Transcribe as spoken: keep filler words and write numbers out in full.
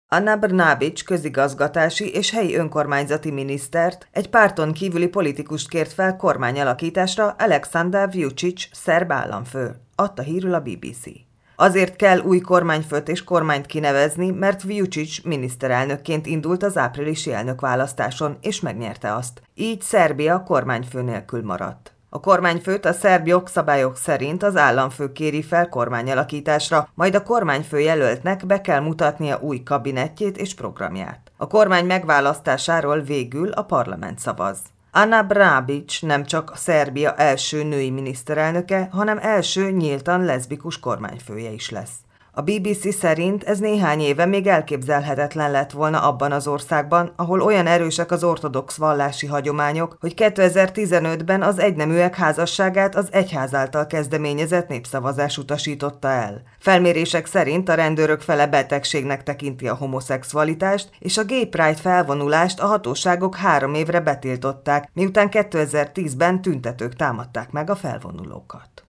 Ana Brnabić közigazgatási és helyi önkormányzati minisztert, egy párton kívüli politikust kért fel kormányalakításra Aleksandar Vučić szerb államfő, adta hírül a bé bé cé. Azért kell új kormányfőt és kormányt kinevezni, mert Vučić miniszterelnökként indult az áprilisi elnökválasztáson, és megnyerte azt. Így Szerbia kormányfő nélkül maradt. A kormányfőt a szerb jogszabályok szerint az államfő kéri fel kormányalakításra, majd a kormányfő jelöltnek be kell mutatnia új kabinettjét és programját. A kormány megválasztásáról végül a parlament szavaz. Ana Brnabić nem csak Szerbia első női miniszterelnöke, hanem első nyíltan leszbikus kormányfője is lesz. A bé bé cé szerint ez néhány éve még elképzelhetetlen lett volna abban az országban, ahol olyan erősek az ortodox vallási hagyományok, hogy kétezer-tizenötben az egyneműek házasságát az egyház által kezdeményezett népszavazás utasította el. Felmérések szerint a rendőrök fele betegségnek tekinti a homoszexualitást, és a Gay Pride felvonulást a hatóságok három évre betiltották, miután kétezer-tízben tüntetők támadták meg a felvonulókat.